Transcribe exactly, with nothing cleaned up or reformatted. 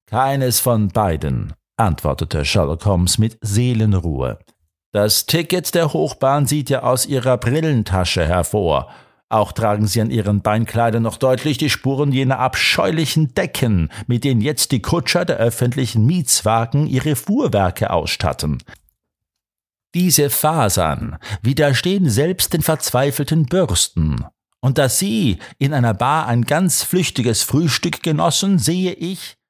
Keines von beiden, antwortete Sherlock Holmes mit Seelenruhe. Das Ticket der Hochbahn sieht ja aus Ihrer Brillentasche hervor. Auch tragen Sie an Ihren Beinkleidern noch deutlich die Spuren jener abscheulichen Decken, mit denen jetzt die Kutscher der öffentlichen Mietswagen ihre Fuhrwerke ausstatten. Diese Fasern widerstehen selbst den verzweifelten Bürsten. Und dass Sie in einer Bar ein ganz flüchtiges Frühstück genossen, sehe ich,